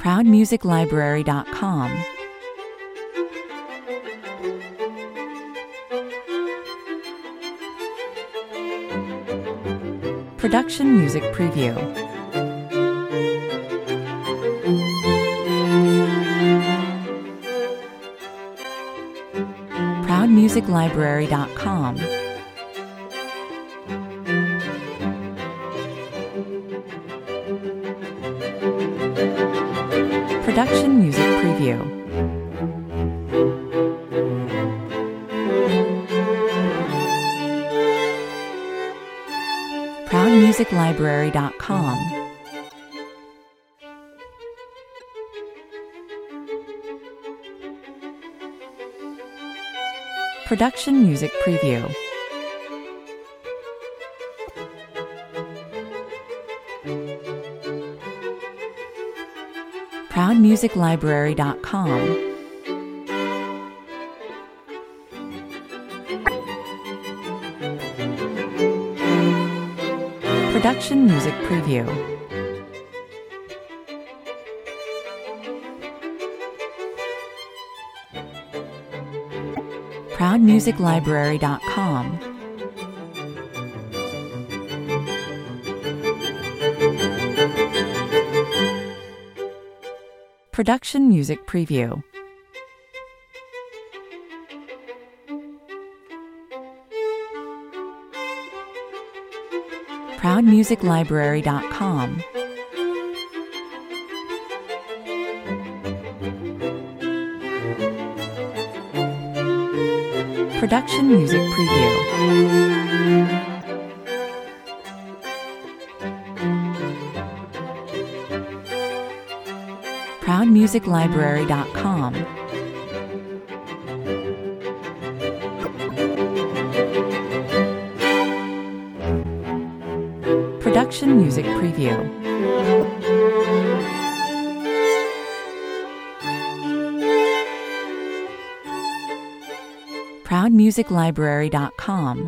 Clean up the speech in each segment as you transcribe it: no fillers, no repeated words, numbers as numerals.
ProudMusicLibrary.com. Production Music Preview. ProudMusicLibrary.com. Production Music Preview. ProudMusicLibrary.com. Production Music Preview. ProudMusicLibrary.com. Production Music Preview. ProudMusicLibrary.com. Production Music Preview. ProudMusicLibrary.com. Production Music Preview. ProudMusicLibrary.com. Production Music Preview. ProudMusicLibrary.com.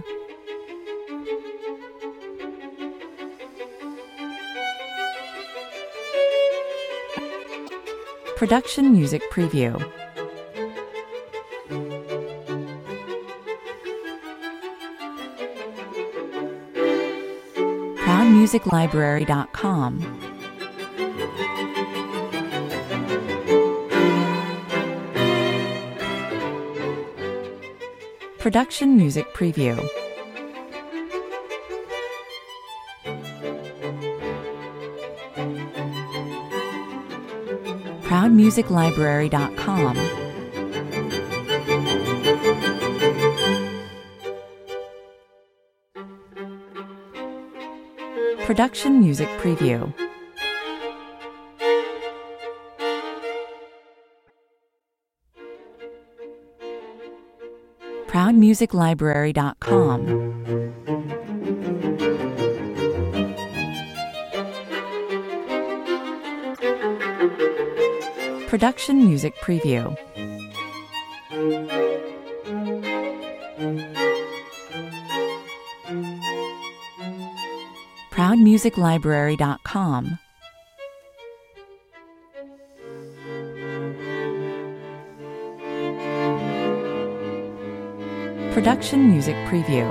Production Music Preview. ProudMusicLibrary.com. Production Music Preview. ProudMusicLibrary.com. Production Music Preview. ProudMusicLibrary.com. Production Music Preview. ProudMusicLibrary.com. Production Music Preview.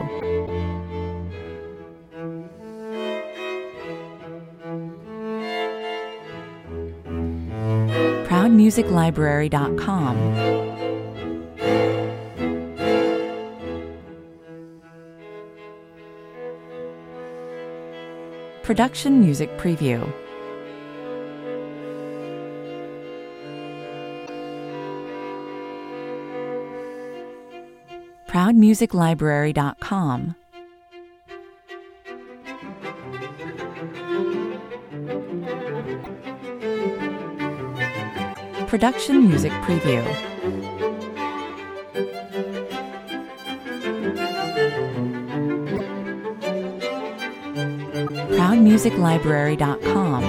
ProudMusicLibrary.com. Production Music Preview. ProudMusicLibrary.com. Production Music Preview. ProudMusicLibrary.com.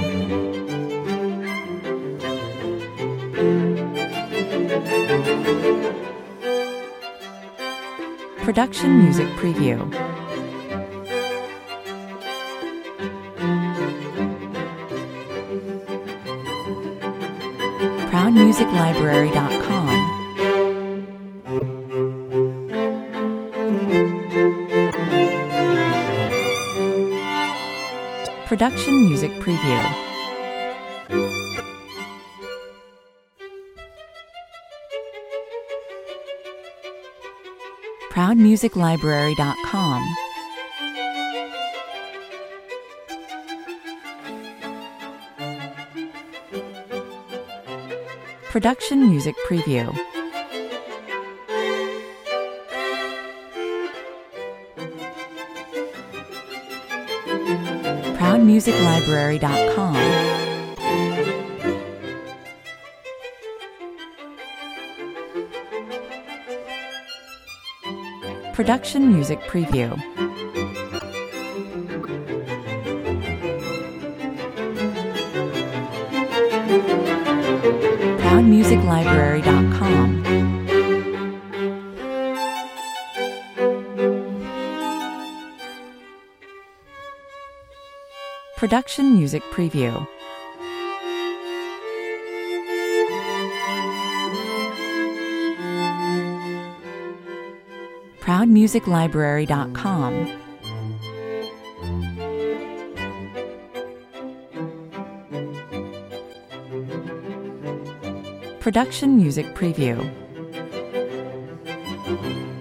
Production Music Preview. ProudMusicLibrary.com. Production Music Preview. ProudMusicLibrary.com. Production Music Preview. ProudMusicLibrary.com. Production Music Preview. ProudMusicLibrary.com. Production Music Preview. ProudMusicLibrary.com. Production Music Preview.